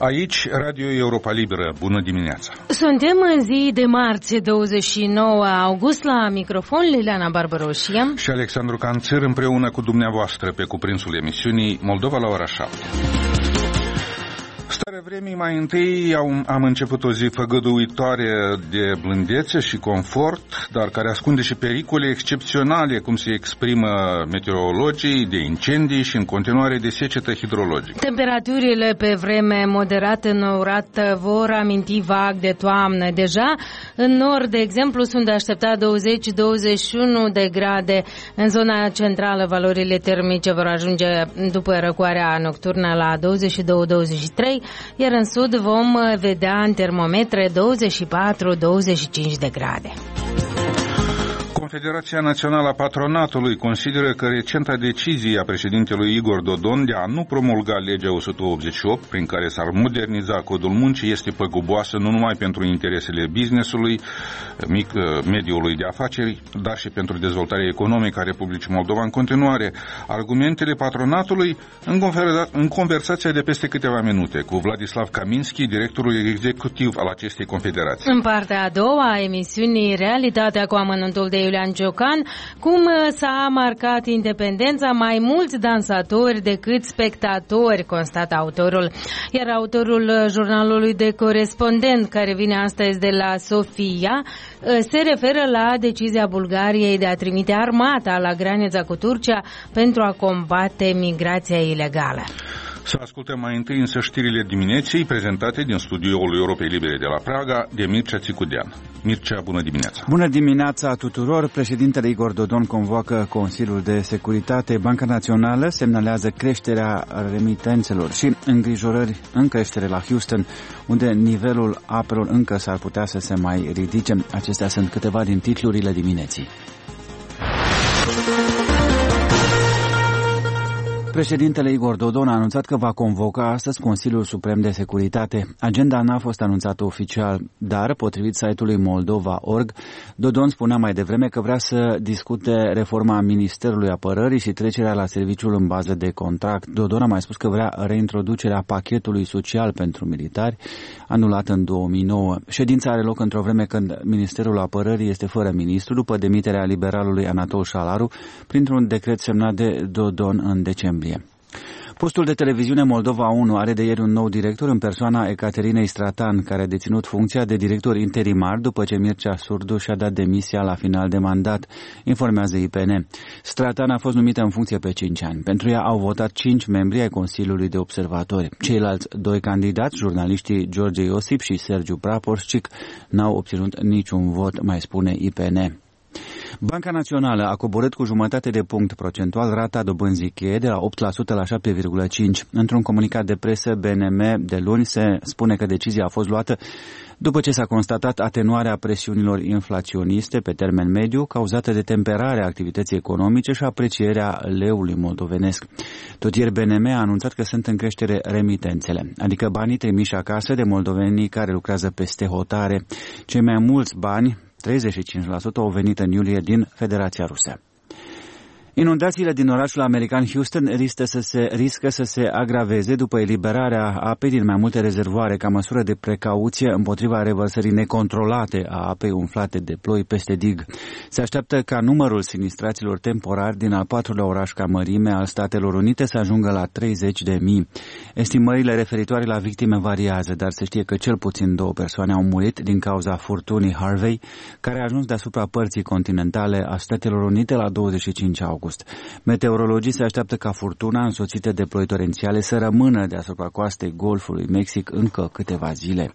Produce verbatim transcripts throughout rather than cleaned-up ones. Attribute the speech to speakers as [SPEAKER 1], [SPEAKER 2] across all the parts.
[SPEAKER 1] Aici, Radio Europa Liberă. Bună dimineața!
[SPEAKER 2] Suntem în zi de marți, douăzeci și nouă august, la microfon Liliana Barbaroșie
[SPEAKER 1] și Alexandru Canțăr, împreună cu dumneavoastră pe cuprinsul emisiunii Moldova la ora șapte. Starea vremii, mai întâi am început o zi făgăduitoare de blândețe și confort, dar care ascunde și pericole excepționale, cum se exprimă meteorologii, de incendii și în continuare de secetă hidrologică.
[SPEAKER 2] Temperaturile pe vreme moderată înnourată vor aminti vag de toamnă. Deja în nord, de exemplu, sunt de așteptat douăzeci douăzeci și unu de grade. În zona centrală, valorile termice vor ajunge după răcoarea nocturnă la douăzeci și doi douăzeci și trei, iar în sud vom vedea în termometre douăzeci și patru douăzeci și cinci de grade.
[SPEAKER 1] Confederația Națională a Patronatului consideră că recenta decizie a președintelui Igor Dodon de a nu promulga legea o sută optzeci și opt, prin care s-ar moderniza codul muncii, este păguboasă nu numai pentru interesele business-ului, mic, mediului de afaceri, dar și pentru dezvoltarea economică a Republicii Moldova în continuare. Argumentele patronatului în, conver- în conversația de peste câteva minute cu Vladislav Kaminski, directorul executiv al acestei confederații.
[SPEAKER 2] În partea a doua a emisiunii Realitatea cu amănuntul de Iulian Ciocan, cum s-a marcat independența, mai mulți dansatori decât spectatori, constată autorul. Iar autorul jurnalului de corespondent, care vine astăzi de la Sofia, se referă la decizia Bulgariei de a trimite armata la granița cu Turcia pentru a combate migrația ilegală.
[SPEAKER 1] Să ascultăm mai întâi însă știrile dimineții prezentate din studioul Europei Libere de la Praga de Mircea Țicudean. Mircea, bună dimineața!
[SPEAKER 3] Bună dimineața tuturor! Președintele Igor Dodon convoacă Consiliul de Securitate. Banca Națională semnalează creșterea remitențelor și îngrijorări în creștere la Houston, unde nivelul apelor încă s-ar putea să se mai ridice. Acestea sunt câteva din titlurile dimineții. Președintele Igor Dodon a anunțat că va convoca astăzi Consiliul Suprem de Securitate. Agenda n-a fost anunțată oficial, dar, potrivit site-ului moldova punct org, Dodon spunea mai devreme că vrea să discute reforma Ministerului Apărării și trecerea la serviciul în bază de contract. Dodon a mai spus că vrea reintroducerea pachetului social pentru militari, anulat în două mii nouă. Ședința are loc într-o vreme când Ministerul Apărării este fără ministru, după demiterea liberalului Anatol Șalaru, printr-un decret semnat de Dodon în decembrie. Postul de televiziune Moldova unu are de ieri un nou director în persoana Ecaterinei Stratan, care a deținut funcția de director interimar după ce Mircea Surdu și-a dat demisia la final de mandat, informează I P N. Stratan a fost numită în funcție pe cinci ani. Pentru ea au votat cinci membri ai Consiliului de Observatori. Ceilalți doi candidați, jurnaliștii George Iosip și Sergiu Praporșcic, n-au obținut niciun vot, mai spune I P N. Banca Națională a coborât cu jumătate de punct procentual rata dobânzii cheie de la opt la sută la șapte virgulă cinci la sută. Într-un comunicat de presă B N M de luni se spune că decizia a fost luată după ce s-a constatat atenuarea presiunilor inflaționiste pe termen mediu cauzate de temperarea activității economice și aprecierea leului moldovenesc. Tot ieri B N M a anunțat că sunt în creștere remitențele, adică banii trimiși acasă de moldovenii care lucrează peste hotare. Cei mai mulți bani, treizeci și cinci la sută, au venit în iulie din Federația Rusă. Inundațiile din orașul american Houston riscă să se, riscă să se agraveze după eliberarea apei din mai multe rezervoare ca măsură de precauție împotriva revărsării necontrolate a apei umflate de ploi peste dig. Se așteaptă ca numărul sinistraților temporari din al patrulea oraș ca mărime al Statelor Unite să ajungă la treizeci de mii. Estimările referitoare la victime variază, dar se știe că cel puțin două persoane au murit din cauza furtunii Harvey, care a ajuns deasupra părții continentale a Statelor Unite la douăzeci și cinci august. Meteorologii se așteaptă ca furtuna însoțită de ploi torențiale să rămână deasupra coastei Golfului Mexic încă câteva zile.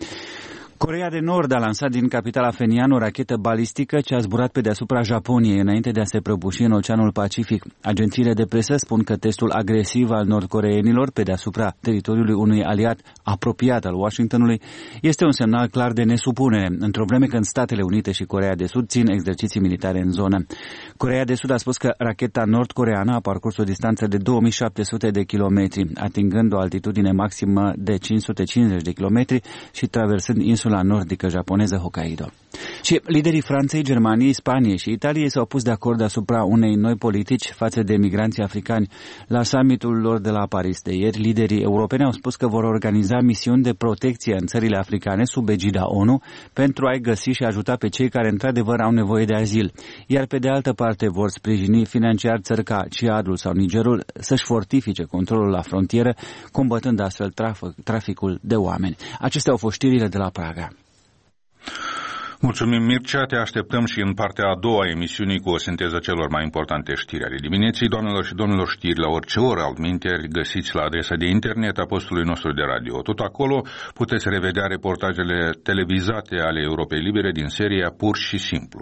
[SPEAKER 3] Coreea de Nord a lansat din capitala Phenian o rachetă balistică ce a zburat pe deasupra Japoniei înainte de a se prăbuși în Oceanul Pacific. Agențiile de presă spun că testul agresiv al nordcoreenilor pe deasupra teritoriului unui aliat apropiat al Washingtonului este un semnal clar de nesupunere, într-o vreme când Statele Unite și Coreea de Sud țin exerciții militare în zonă. Coreea de Sud a spus că racheta nord-coreeană a parcurs o distanță de două mii șapte sute de kilometri, atingând o altitudine maximă de cinci sute cincizeci de kilometri și traversând insula insula nordică japoneză Hokkaido. Și liderii Franței, Germaniei, Spaniei și Italiei s-au pus de acord asupra unei noi politici față de migranții africani. La summitul lor de la Paris de ieri, liderii europeni au spus că vor organiza misiuni de protecție în țările africane sub egida ONU pentru a-i găsi și ajuta pe cei care într-adevăr au nevoie de azil. Iar pe de altă parte vor sprijini financiar țări ca Ciadul sau Nigerul să-și fortifice controlul la frontieră, combătând astfel traf- traficul de oameni. Acestea au fost știrile de la Praga.
[SPEAKER 1] Mulțumim, Mircea, te așteptăm și în partea a doua a emisiunii cu o sinteză celor mai importante știri ale dimineții. Doamnelor și domnilor, știri la orice oră, altminteri, găsiți la adresa de internet a postului nostru de radio. Tot acolo puteți revedea reportajele televizate ale Europei Libere din seria Pur și Simplu.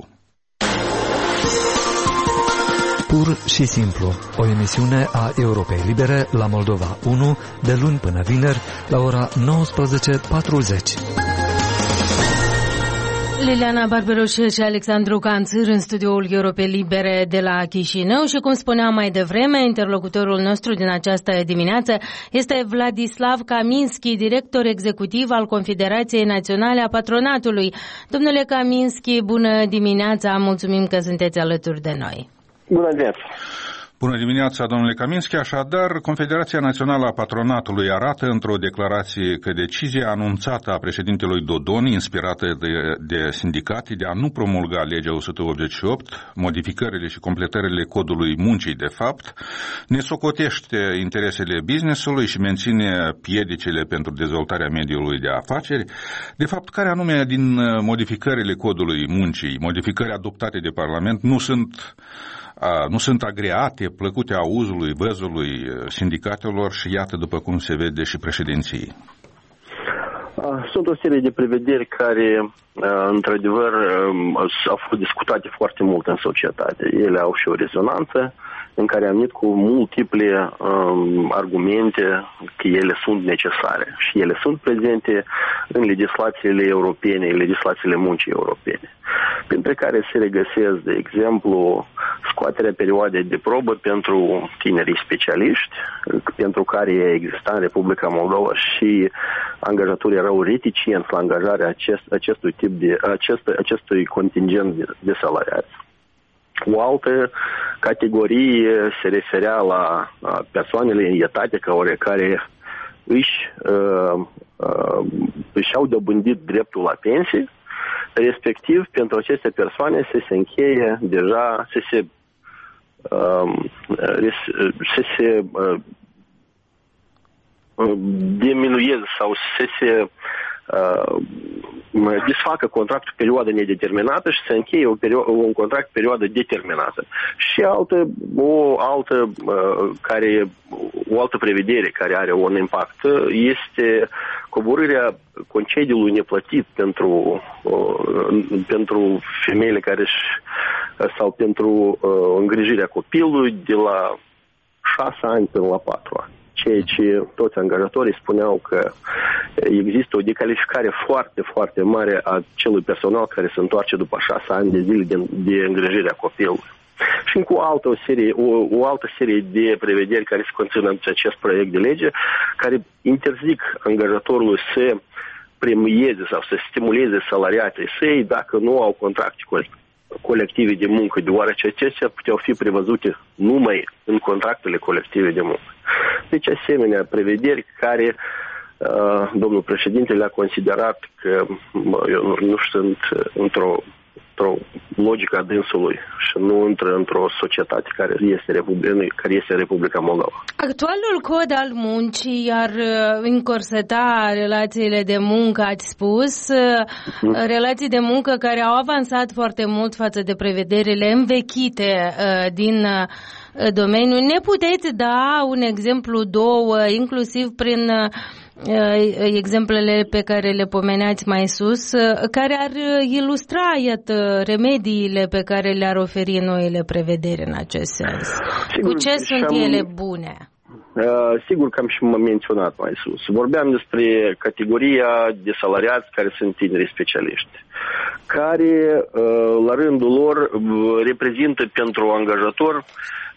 [SPEAKER 4] Pur și Simplu, o emisiune a Europei Libere la Moldova unu, de luni până vineri, la ora nouăsprezece patruzeci.
[SPEAKER 2] Liliana Barberoș și Alexandru Canțâr în studioul Europei Libere de la Chișinău și, cum spuneam mai devreme, interlocutorul nostru din această dimineață este Vladislav Kaminski, director executiv al Confederației Naționale a Patronatului. Domnule Kaminski, bună dimineața, mulțumim că sunteți alături de noi.
[SPEAKER 5] Bună dimineața!
[SPEAKER 1] Bună dimineața, domnule Kaminski. Așadar, Confederația Națională a Patronatului arată într-o declarație că decizia anunțată a președintelui Dodon, inspirată de, de sindicate, de a nu promulga legea o sută optzeci și opt, modificările și completările codului muncii, de fapt, ne socotește interesele business-ului și menține piedicile pentru dezvoltarea mediului de afaceri. De fapt, care anume din modificările codului muncii, modificări adoptate de Parlament, nu sunt nu sunt agreate, plăcute auzului, văzului sindicatelor și iată după cum se vede și președinției?
[SPEAKER 5] Sunt o serie de prevederi care, într-adevăr, au fost discutate foarte mult în societate. Ele au și o rezonanță în care am venit cu multiple um, argumente că ele sunt necesare și ele sunt prezente în legislațiile europene, în legislațiile muncii europene, printre care se regăsesc, de exemplu, scoaterea perioadei de probă pentru tinerii specialiști, pentru care exista în Republica Moldova și angajatorii erau reticenți la angajarea acest, acestui tip de acest, acestui contingent de, de salariați. O altă categorie se referea la persoanele în etate care își, uh, uh, își au dobândit dreptul la pensie, respectiv pentru aceste persoane să se încheie deja, să se, uh, să se uh, diminueze sau să se Uh, desfacă contractul perioadă nedeterminată și să încheie o perio- un contract perioadă determinată. Și altă, o altă uh, care o altă prevedere care are un impact este coborârea concediului neplătit pentru uh, pentru femeile care sau pentru uh, îngrijirea copilului de la șase ani până la patru ani. Ceea ce toți angajatorii spuneau că există o decalificare foarte, foarte mare a celui personal care se întoarce după șase ani de zile de, de îngrijire a copilului. Și cu o altă serie, o, o altă serie de prevederi care se conțin în acest proiect de lege, care interzic angajatorului să premieze sau să stimuleze salariații săi dacă nu au contracte colective de muncă, deoarece acestea puteau fi prevăzute numai în contractele colective de muncă. Deci, asemenea, prevederi care uh, domnul președinte le-a considerat că eu nu sunt într-o, într-o logică a dânsului și nu intră într-o societate care este, Republica, care este Republica Moldova.
[SPEAKER 2] Actualul cod al muncii ar încorseta relațiile de muncă, ați spus, mm. relații de muncă care au avansat foarte mult față de prevederile învechite uh, din uh, domeniu. Ne puteți da un exemplu, două, inclusiv prin exemplele pe care le pomeneați mai sus, care ar ilustra, iată, remediile pe care le-ar oferi noile prevederi în acest sens? Sigur, cu ce sunt am, ele bune?
[SPEAKER 5] Uh, sigur că am și m-am menționat mai sus. Vorbeam despre categoria de salariați care sunt tineri specialiști, care, uh, la rândul lor, reprezintă pentru angajator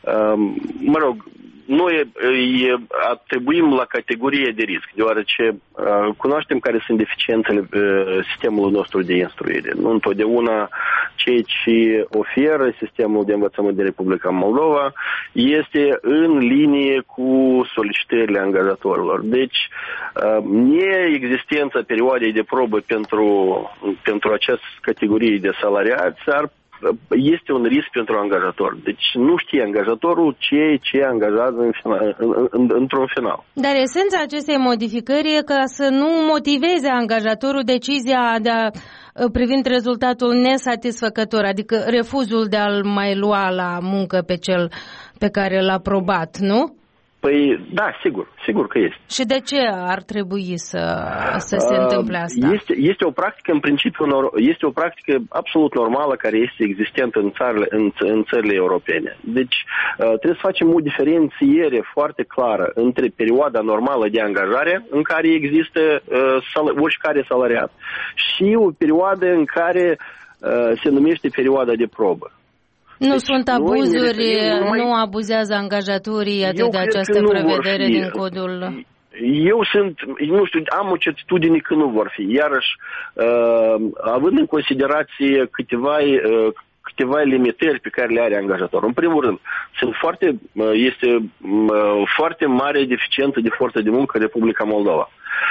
[SPEAKER 5] mă rog, noi îi atribuim la categorie de risc, deoarece uh, cunoaștem care sunt deficiențele uh, sistemului nostru de instruire. Nu întotdeauna ceea ce oferă sistemul de învățământ din Republica Moldova este în linie cu solicitările angajatorilor. Deci, uh, neexistența perioadei de probă pentru, pentru această categorie de salariați ar este un risc pentru angajator. Deci nu știe angajatorul ce, ce angajează în final, în, în, într-un final.
[SPEAKER 2] Dar esența acestei modificări e ca să nu motiveze angajatorul decizia de a, privind rezultatul nesatisfăcător, adică refuzul de a-l mai lua la muncă pe cel pe care l-a aprobat, nu?
[SPEAKER 5] Păi, da, sigur, sigur că este.
[SPEAKER 2] Și de ce ar trebui să, să se întâmple asta?
[SPEAKER 5] Este, este o practică, în principiu, este o practică absolut normală care este existentă în țările, în, în țările europene. Deci, trebuie să facem o diferențiere foarte clară între perioada normală de angajare, în care există oricare salariat, și o perioadă în care se numește perioada de probă.
[SPEAKER 2] Nu deci sunt abuzuri,
[SPEAKER 5] referim, numai...
[SPEAKER 2] nu abuzează angajatorii atât de această prevedere din codul...
[SPEAKER 5] Eu sunt, nu știu, am o certitudine că nu vor fi. Iarăși, uh, având în considerație câteva, uh, câteva limitări pe care le are angajatorul. În primul rând, sunt foarte, uh, este uh, foarte mare deficiență de forță de muncă în Republica Moldova.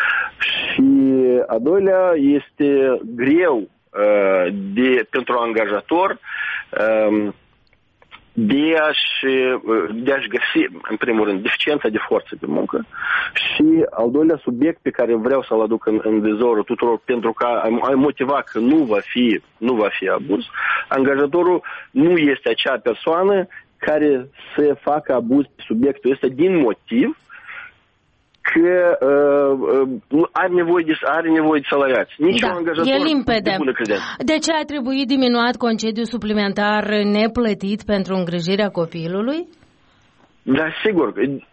[SPEAKER 5] Și a doilea, este greu uh, de, pentru angajator uh, de a-și, de a-și găsi, în primul rând, deficiența de forță de muncă. Și al doilea subiect pe care vreau să-l aduc în, în vizorul tuturor, pentru că ai motiva că nu va fi, nu va fi abuz, angajatorul nu este acea persoană care să facă abuz pe subiectul ăsta din motiv că uh, uh, are, nevoie de, are nevoie de salariați. Nici
[SPEAKER 2] da,
[SPEAKER 5] un angajator
[SPEAKER 2] e limpede.
[SPEAKER 5] de bună credință.
[SPEAKER 2] De ce a trebuit diminuat concediul suplimentar neplătit pentru îngrijirea copilului?
[SPEAKER 5] Da, sigur.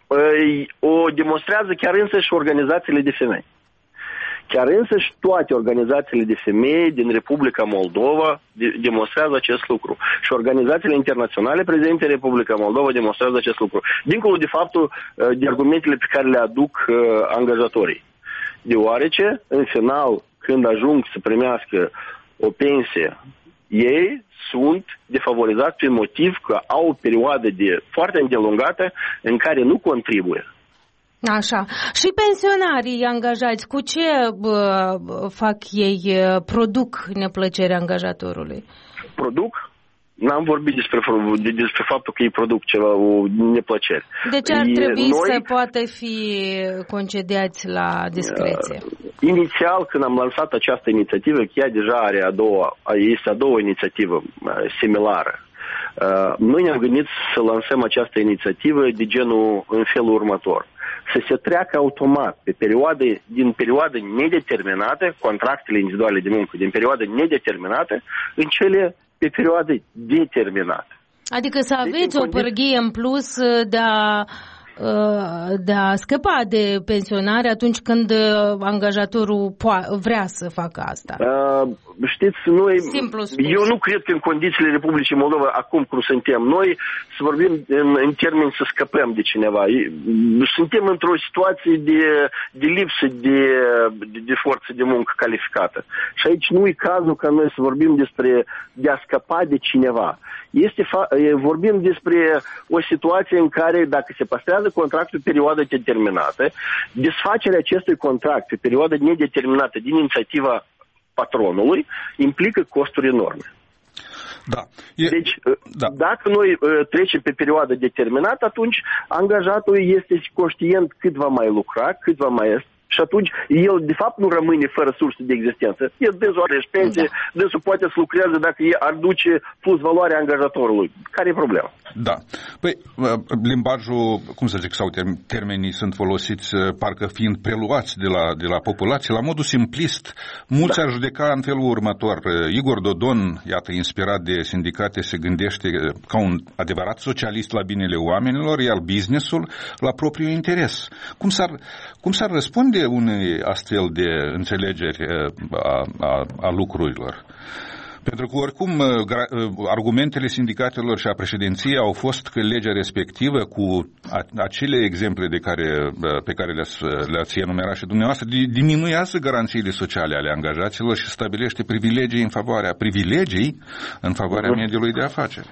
[SPEAKER 5] O demonstrează chiar însăși organizațiile de femei. Chiar însăși toate organizațiile de femei din Republica Moldova de- demonstrează acest lucru. Și organizațiile internaționale prezente în Republica Moldova demonstrează acest lucru. Dincolo de faptul, de argumentele pe care le aduc uh, angajatorii. Deoarece, în final, când ajung să primească o pensie, ei sunt defavorizați prin motiv că au o perioadă de foarte îndelungată în care nu contribuie.
[SPEAKER 2] Așa. Și pensionarii angajați, cu ce bă, fac ei, produc neplăcerea angajatorului?
[SPEAKER 5] Produc? N-am vorbit despre, despre faptul că ei produc ceva, o neplăcere.
[SPEAKER 2] Deci ar
[SPEAKER 5] e,
[SPEAKER 2] trebui
[SPEAKER 5] noi,
[SPEAKER 2] să poată fi concediați la discreție.
[SPEAKER 5] Uh, inițial, când am lansat această inițiativă, chiar deja are a doua, este a doua inițiativă uh, similară. Uh, noi ne-am gândit să lansăm această inițiativă de genul în felul următor. Să se treacă automat pe perioade, din perioadă nedeterminată, contractele individuale de muncă, din perioadă nedeterminată, în cele pe perioade determinate.
[SPEAKER 2] Adică să aveți
[SPEAKER 5] deci,
[SPEAKER 2] o pârghie în plus de a, de a scăpa de pensionare atunci când angajatorul vrea să facă asta.
[SPEAKER 5] Uh, știți, noi, eu nu cred că în condițiile Republicii Moldova, acum cum suntem noi, să vorbim în, în termeni să scăpăm de cineva. Suntem într-o situație de, de lipsă de, de, de forță de muncă calificată. Și aici nu e cazul ca noi să vorbim despre de a scăpa de cineva. Este fa- vorbim despre o situație în care, dacă se păstrează contractul pe perioadă determinată, desfacerea acestui contract pe perioadă nedeterminată din inițiativa patronului implică costuri enorme.
[SPEAKER 1] Da. E...
[SPEAKER 5] Deci,
[SPEAKER 1] da.
[SPEAKER 5] dacă noi uh, trecem pe perioadă determinată, atunci angajatul este conștient cât va mai lucra, cât va mai... Și atunci el, de fapt, nu rămâne fără surse de existență. El dânsul are pensie, da. Dânsul poate să lucreze dacă el ar duce plus valoarea angajatorului. Care e problema?
[SPEAKER 1] Da. Păi, limbajul, cum să zic, sau termenii sunt folosiți parcă fiind preluați de la, de la populație, la modul simplist. Mulți da. ar judeca în felul următor. Igor Dodon, iată, inspirat de sindicate, se gândește ca un adevărat socialist la binele oamenilor, iar businessul la propriul interes. Cum s-ar, cum s-ar răspunde unei astfel de înțelegeri a, a, a lucrurilor? Pentru că oricum argumentele sindicatelor și a președinției au fost că legea respectivă cu acele exemple de care, pe care le-ați, le-ați enumerat și dumneavoastră diminuează garanțiile sociale ale angajaților și stabilește privilegii în favoarea privilegii în favoarea mediului de afaceri.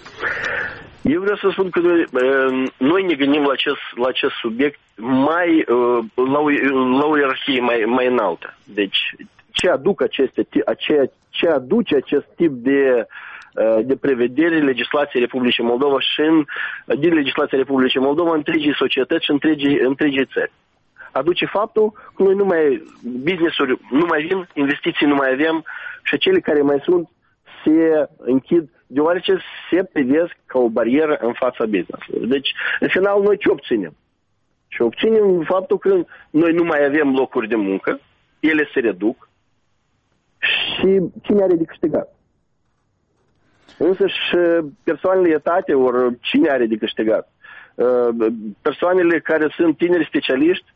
[SPEAKER 5] Eu vreau să spun că noi, noi ne gândim la acest, la acest subiect mai, la o, la o ierarhie mai, mai înaltă. Deci, ce aduc aceste, ce, ce aduce acest tip de, de prevedere legislației Republicii Moldova și în, din legislația Republicii Moldova întregii societăți și întregii, întregii țări. Aduce faptul că noi nu mai, business-uri nu mai vin, investiții nu mai avem și cele care mai sunt se închid, deoarece se privesc ca o barieră în fața business-ului. Deci, în final, noi ce obținem? Și obținem faptul că noi nu mai avem locuri de muncă, ele se reduc și cine are de câștigat? Însă și persoanele etate, ori cine are de câștigat? Persoanele care sunt tineri specialiști,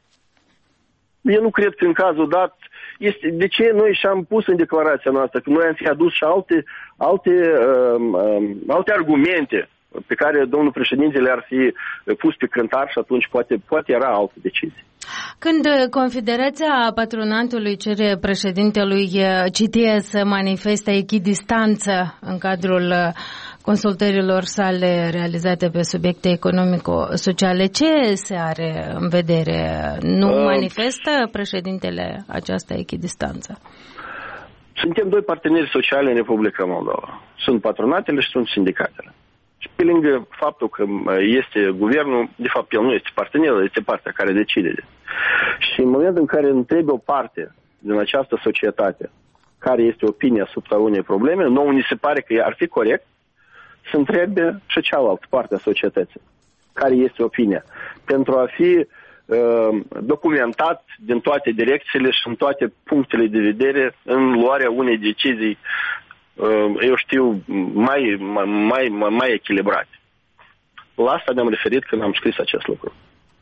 [SPEAKER 5] eu nu cred că în cazul dat este, de ce noi și-am pus în declarația noastră că noi am fi adus și alte, alte, uh, uh, alte argumente pe care domnul președinte le-ar fi pus pe cântar și atunci poate, poate era alte decizii.
[SPEAKER 2] Când Confederația Patronatului cere președintelui Citie să manifeste echidistanță în cadrul consultărilor sale realizate pe subiecte economico-sociale, ce se are în vedere? Nu uh, manifestă președintele această echidistanță?
[SPEAKER 5] Suntem doi parteneri sociali în Republica Moldova. Sunt patronatele și sunt sindicatele. Și pe lângă faptul că este guvernul, de fapt el nu este partener, este partea care decide. Și în momentul în care întrebi o parte din această societate care este opinia asupra unei probleme, nouă ni se pare că ar fi corect să întrebe și cealaltă parte a societății care este opinia, pentru a fi uh, documentat din toate direcțiile și în toate punctele de vedere în luarea unei decizii, eu știu, mai, mai, mai, mai echilibrate. La asta ne-am referit când am scris acest lucru.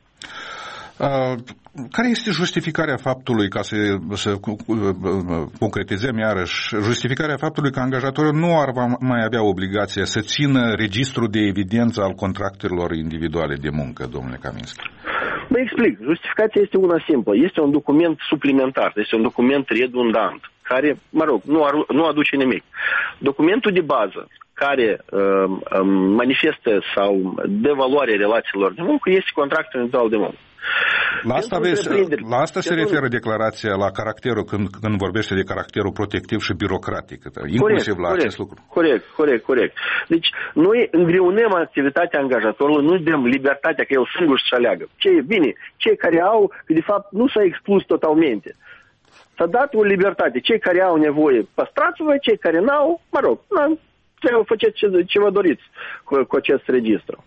[SPEAKER 1] Uh, care este justificarea faptului, ca să, să concretizăm iarăși, justificarea faptului că angajatorul nu ar mai avea obligația să țină registrul de evidență al contractelor individuale de muncă, domnule Kaminski?
[SPEAKER 5] Vă explic. Justificația este una simplă. Este un document suplimentar, este un document redundant, care, mă rog, nu, ar, nu aduce nimic. Documentul de bază care uh, manifestă sau dă valoare relațiilor de muncă este contractul individual de muncă.
[SPEAKER 1] La asta, vezi, la asta se referă declarația, la caracterul, când, când vorbește de caracterul protectiv și birocratic, inclusiv corect, la
[SPEAKER 5] corect,
[SPEAKER 1] acest lucru.
[SPEAKER 5] Corect, corect, corect. Deci, noi îngreunăm activitatea angajatorului, nu dăm libertatea că el singur să aleagă. Cei, bine, cei care au, că de fapt nu s-a exclus totalmente. S-a dat o libertate. Cei care au nevoie, păstrați-vă, cei care n-au, mă rog, trebuie să faceți ce, ce vă doriți cu, cu acest registru.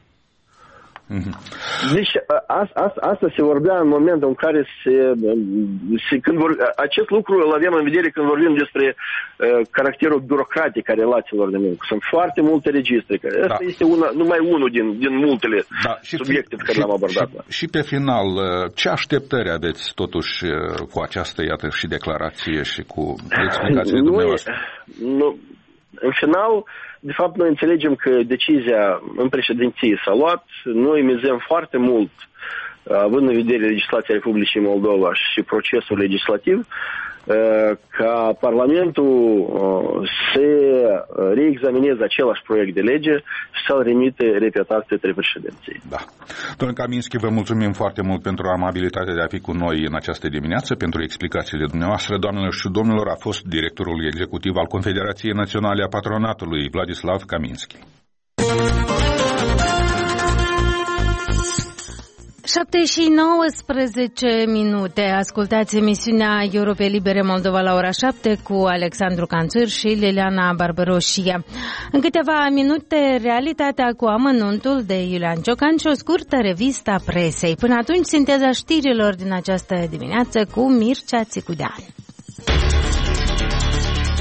[SPEAKER 5] Deci a, a, asta se vorbea în momentul în care se, se când vor, acest lucru îl avem în vedere când vorbim despre uh, caracterul birocratic a relațiilor de muncă. Sunt foarte multe registre. Da. Asta este una, numai unul din, din multele da. subiecte pe care
[SPEAKER 1] și,
[SPEAKER 5] l-am abordat.
[SPEAKER 1] Și, și pe final, ce așteptări aveți totuși cu această, iată, și declarație și cu explicațiile dumneavoastră?
[SPEAKER 5] Nu, în final, de fapt, noi înțelegem că decizia în președinție s-a luat. Noi mizăm foarte mult, având în vedere legislația Republicii Moldova și procesul legislativ, ca Parlamentul să reexamineze același proiect de lege și să-l remite repetat către președinție.
[SPEAKER 1] Da. Domnule Kaminski, vă mulțumim foarte mult pentru amabilitatea de a fi cu noi în această dimineață, pentru explicațiile dumneavoastră. Doamnelor și domnilor, a fost directorul executiv al Confederației Naționale a Patronatului, Vladislav Kaminski.
[SPEAKER 2] șapte și nouăsprezece minute. Ascultați emisiunea Europe Libere Moldova la ora șapte cu Alexandru Canțur și Liliana Barbaroșia. În câteva minute, realitatea cu amănuntul de Iulian Ciocan și o scurtă revistă a presei. Până atunci, sinteza știrilor din această dimineață cu Mircea Țicudean.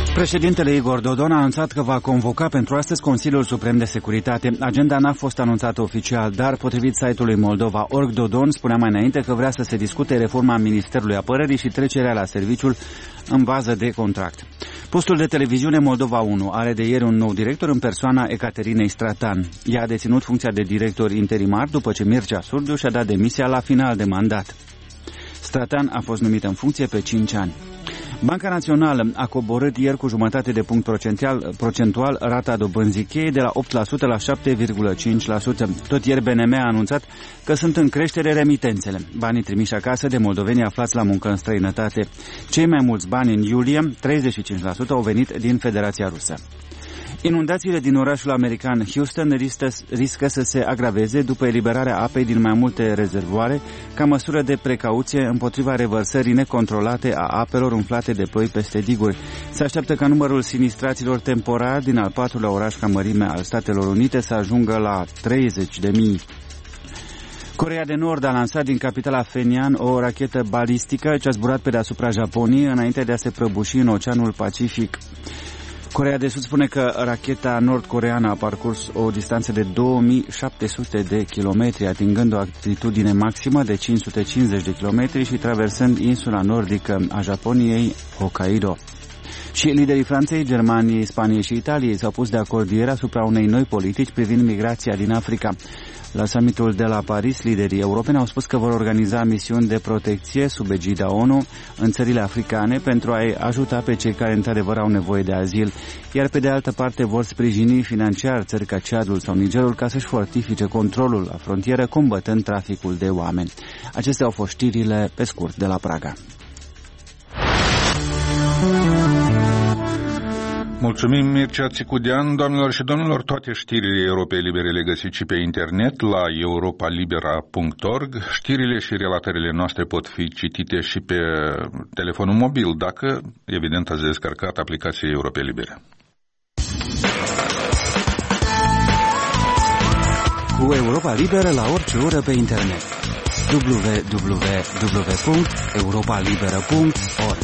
[SPEAKER 3] Președintele Igor Dodon a anunțat că va convoca pentru astăzi Consiliul Suprem de Securitate. Agenda n-a fost anunțată oficial, dar potrivit site-ului Moldova punct org, Dodon spunea mai înainte că vrea să se discute reforma Ministerului Apărării și trecerea la serviciul în bază de contract. Postul de televiziune Moldova unu are de ieri un nou director în persoana Ecaterinei Stratan. Ea a deținut funcția de director interimar după ce Mircea Surdiu și-a dat demisia la final de mandat. Stratan a fost numit în funcție pe cinci ani. Banca Națională a coborât ieri cu jumătate de punct procentual, procentual rata dobânzii cheie de la opt la sută la șapte virgulă cinci la sută. Tot ieri B N M a anunțat că sunt în creștere remitențele, banii trimiși acasă de moldoveni aflați la muncă în străinătate. Cei mai mulți bani în iulie, treizeci și cinci la sută, au venit din Federația Rusă. Inundațiile din orașul american Houston riscă, riscă să se agraveze după eliberarea apei din mai multe rezervoare ca măsură de precauție împotriva revărsării necontrolate a apelor umflate de ploi peste diguri. Se așteaptă ca numărul sinistraților temporari din al patrulea oraș ca mărime al Statelor Unite să ajungă la treizeci de mii. Coreea de Nord a lansat din capitala Phenian o rachetă balistică ce a zburat pe deasupra Japoniei înainte de a se prăbuși în Oceanul Pacific. Coreea de Sud spune că racheta nord-coreeană a parcurs o distanță de două mii șapte sute de kilometri, atingând o altitudine maximă de cinci sute cincizeci de kilometri și traversând insula nordică a Japoniei, Hokkaido. Și liderii Franței, Germaniei, Spaniei și Italiei s-au pus de acord ieri asupra unei noi politici privind migrația din Africa. La summitul de la Paris, liderii europeni au spus că vor organiza misiuni de protecție sub egida ONU în țările africane pentru a-i ajuta pe cei care într-adevăr au nevoie de azil, iar pe de altă parte vor sprijini financiar țări ca Ciadul sau Nigerul ca să-și fortifice controlul la frontieră, combătând traficul de oameni. Acestea au fost știrile pe scurt de la Praga.
[SPEAKER 1] Mulțumim, Mircea Țicudean. Doamnelor și domnilor, toate știrile Europei Libere le găsiți și pe internet la europa libera punct org. Știrile și relatările noastre pot fi citite și pe telefonul mobil, dacă, evident, ați descărcat aplicația Europei Libere.
[SPEAKER 3] Cu Europa Liberă la orice oră pe internet. w w w punct europa liberă punct org.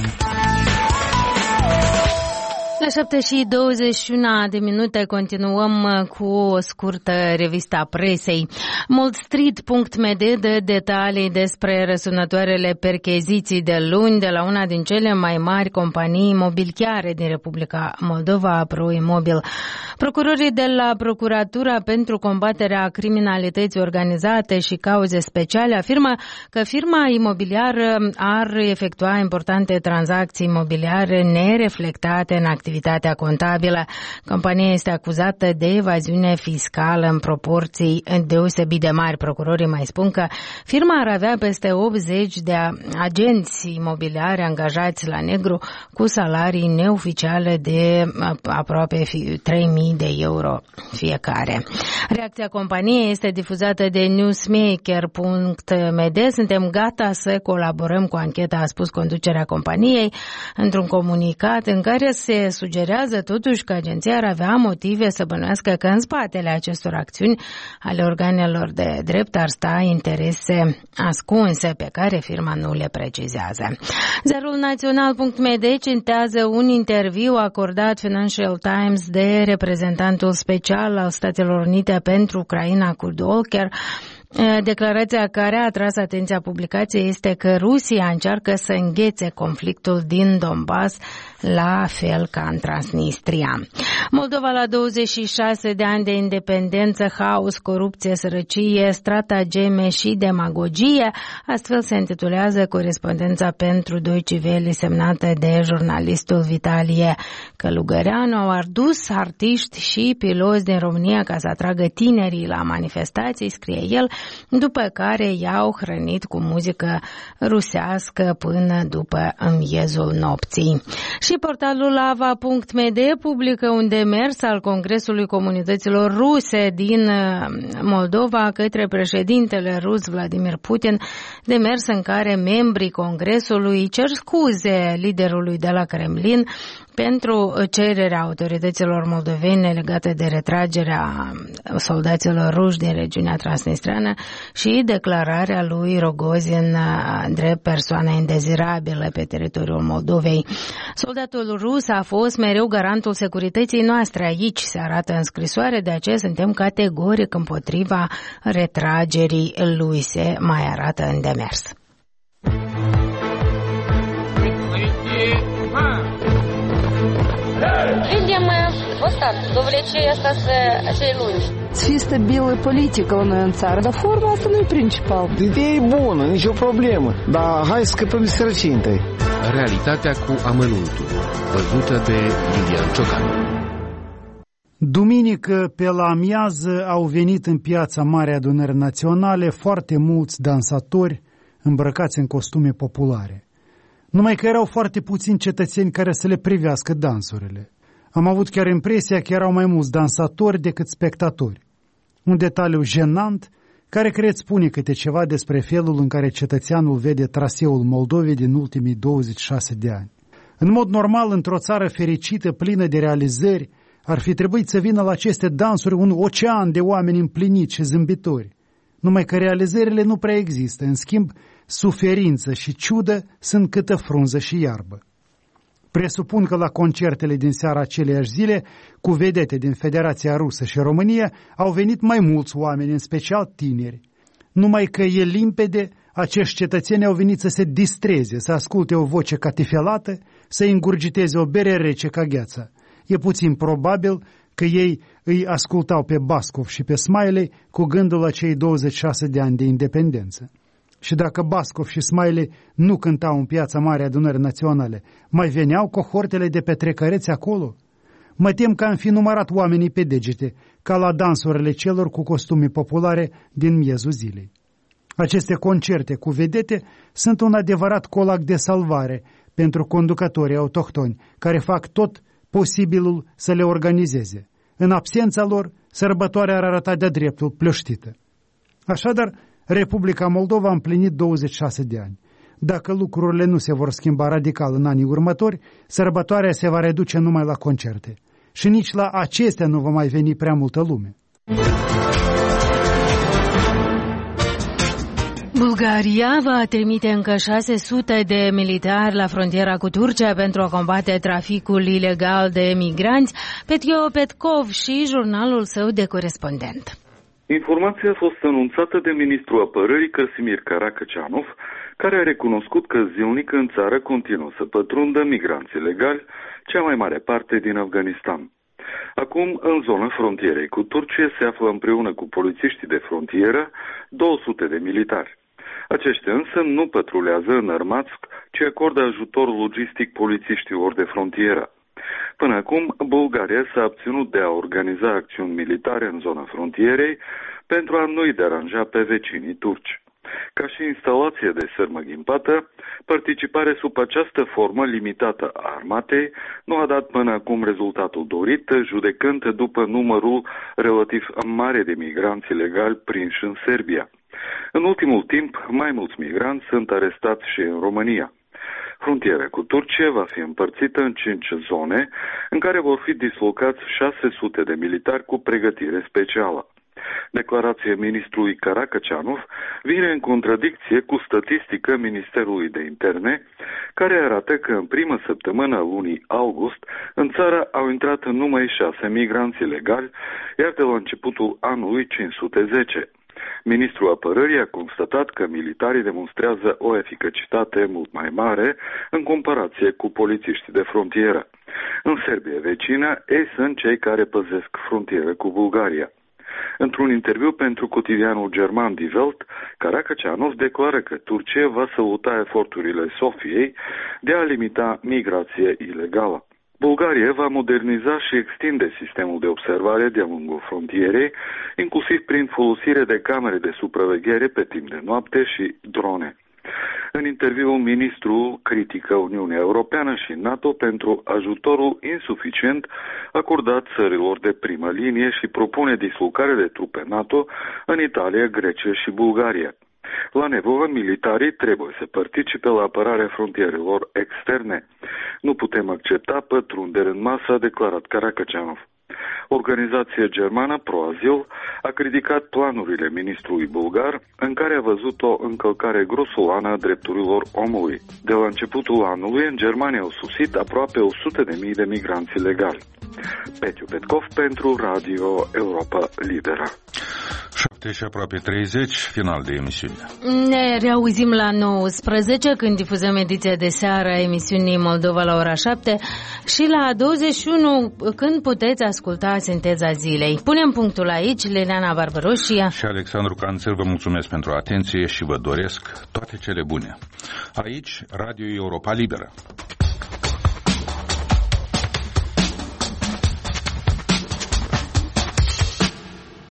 [SPEAKER 2] La șapte și douăzeci și unu de minute continuăm cu o scurtă revista presei. Moldstreet punct m d dă detalii despre răsunătoarele percheziții de luni de la una din cele mai mari companii imobiliare din Republica Moldova, ProImobil. Procurorii de la Procuratura pentru combaterea criminalității organizate și cauze speciale afirmă că firma imobiliară ar efectua importante tranzacții imobiliare nereflectate în activitatea contabilă. Compania este acuzată de evaziune fiscală în proporții deosebit de mari. Procurorii mai spun că firma ar avea peste optzeci de agenți imobiliari angajați la negru cu salarii neoficiale de aproape trei mii de euro fiecare. Reacția companiei este difuzată de newsmaker punct m d. Suntem gata să colaborăm cu ancheta, a spus conducerea companiei într-un comunicat în care se sugerează totuși că agenția ar avea motive să bănuiască că în spatele acestor acțiuni ale organelor de drept ar sta interese ascunse pe care firma nu le precizează. Ziarul național punct m d citează un interviu acordat Financial Times de reprezentantul special al Statelor Unite pentru Ucraina, Kurt Volker. Declarația care a atras atenția publicației este că Rusia încearcă să înghețe conflictul din Donbass la fel ca în Transnistria. Moldova la douăzeci și șase de ani de independență, haos, corupție, sărăcie, stratageme și demagogie. Astfel se intitulează corespondența pentru Deutsche Welle semnată de jurnalistul Vitalie Călugăreanu. Au adus artiști și piloți din România ca să atragă tinerii la manifestații, scrie el, după care i-au hrănit cu muzică rusească până după miezul nopții. Și portalul ava punct m d publică un demers al Congresului Comunităților Ruse din Moldova către președintele rus Vladimir Putin, demers în care membrii Congresului cer scuze liderului de la Kremlin pentru cererea autorităților moldovene legată de retragerea soldaților ruși din regiunea transnistreană și declararea lui Rogozin drept persoană indezirabilă pe teritoriul Moldovei. Soldatul rus a fost mereu garantul securității noastre aici, se arată în scrisoare, de aceea suntem categoric împotriva retragerii lui, se mai arată în demers.
[SPEAKER 6] Видим мы вот так, до влечения цей лунь.
[SPEAKER 7] Fi stabilă politică la noi în țară, dar forma asta nu e principal.
[SPEAKER 8] Ideea e bună, nicio problemă, dar hai să scăpăm de sărăcie întâi.
[SPEAKER 9] Realitatea cu amănuntul, văzută de Lilian Ciocan.
[SPEAKER 10] Duminică, pe la amiază, au venit în piața Marii Adunări Naționale foarte mulți dansatori îmbrăcați în costume populare. Numai că erau foarte puțini cetățeni care să le privească dansurile. Am avut chiar impresia că erau mai mulți dansatori decât spectatori. Un detaliu jenant care cred spune câte ceva despre felul în care cetățeanul vede traseul Moldovei din ultimii douăzeci și șase de ani. În mod normal, într-o țară fericită, plină de realizări, ar fi trebuit să vină la aceste dansuri un ocean de oameni împliniți și zâmbitori. Numai că realizările nu prea există, în schimb, suferință și ciudă sunt câtă frunză și iarbă. Presupun că la concertele din seara aceleiași zile, cu vedete din Federația Rusă și România, au venit mai mulți oameni, în special tineri. Numai că e limpede, acești cetățeni au venit să se distreze, să asculte o voce catifelată, să îngurgiteze o bere rece ca gheața. E puțin probabil că ei îi ascultau pe Bascov și pe Smiley cu gândul la cei douăzeci și șase de ani de independență. Și dacă Bascov și Smiley nu cântau în piața Marii Adunări Naționale, mai veneau cohortele de petrecăreți acolo? Mă tem că am fi numărat oamenii pe degete, ca la dansurile celor cu costume populare din miezul zilei. Aceste concerte cu vedete sunt un adevărat colac de salvare pentru conducătorii autohtoni, care fac tot posibilul să le organizeze. În absența lor, sărbătoarea ar arăta de-a dreptul plăștită. Așadar, Republica Moldova a împlinit douăzeci și șase de ani. Dacă lucrurile nu se vor schimba radical în anii următori, sărbătoarea se va reduce numai la concerte. Și nici la acestea nu va mai veni prea multă lume.
[SPEAKER 2] Bulgaria va trimite încă șase sute de militari la frontiera cu Turcia pentru a combate traficul ilegal de migranți. Petio Petkov și jurnalul său de corespondent.
[SPEAKER 11] Informația a fost anunțată de ministrul apărării Căsimir Karakacianov, care a recunoscut că zilnic în țară continuă să pătrundă migranți ilegali, cea mai mare parte din Afganistan. Acum, în zona frontierei cu Turcia, se află împreună cu polițiștii de frontieră două sute de militari. Aceștia însă nu pătrulează înarmați, ci acordă ajutor logistic polițiștilor de frontieră. Până acum, Bulgaria s-a abținut de a organiza acțiuni militare în zona frontierei pentru a nu-i deranja pe vecinii turci. Ca și instalație de sârmă ghimpată, participarea sub această formă limitată a armatei nu a dat până acum rezultatul dorit, judecând după numărul relativ mare de migranți ilegali prinși în Serbia. În ultimul timp, mai mulți migranți sunt arestați și în România. Frontiera cu Turcia va fi împărțită în cinci zone, în care vor fi dislocați șase sute de militari cu pregătire specială. Declarația ministrului Karakacianov vine în contradicție cu statistica Ministerului de Interne, care arată că în prima săptămână a lunii august în țară au intrat numai șase migranți ilegali, iar de la începutul anului cinci sute zece. Ministrul apărării a constatat că militarii demonstrează o eficacitate mult mai mare în comparație cu polițiștii de frontieră. În Serbia vecină, ei sunt cei care păzesc frontiera cu Bulgaria. Într-un interviu pentru cotidianul german Die Welt, Karakacianov declară că Turcia va saluta eforturile Sofiei de a limita migrația ilegală. Bulgaria va moderniza și extinde sistemul de observare de-a lungul frontierei, inclusiv prin folosire de camere de supraveghere pe timp de noapte și drone. În interviul, ministrul critică Uniunea Europeană și NATO pentru ajutorul insuficient acordat țărilor de primă linie și propune dislocarea de trupe NATO în Italia, Grecia și Bulgaria. La nevoie, militarii trebuie să participe la apărarea frontierelor externe. Nu putem accepta pătrundere în masă, a declarat Karakaceanov. Organizația germană ProAzil a criticat planurile ministrului bulgar, în care a văzut o încălcare grosolană a drepturilor omului. De la începutul anului, în Germania au sosit aproape o sută de mii de migranți ilegali. Petiu Petkov pentru Radio Europa Liberă.
[SPEAKER 1] șapte și aproape treizeci, final de emisiune.
[SPEAKER 2] Ne reauzim la nouăsprezece când difuzăm ediția de seară a emisiunii Moldova la ora șapte și la douăzeci și unu când puteți asculta Sinteza Zilei. Punem punctul aici, Liliana Barbaroșia
[SPEAKER 1] și Alexandru Canțel, vă mulțumesc pentru atenție și vă doresc toate cele bune. Aici, Radio Europa Liberă.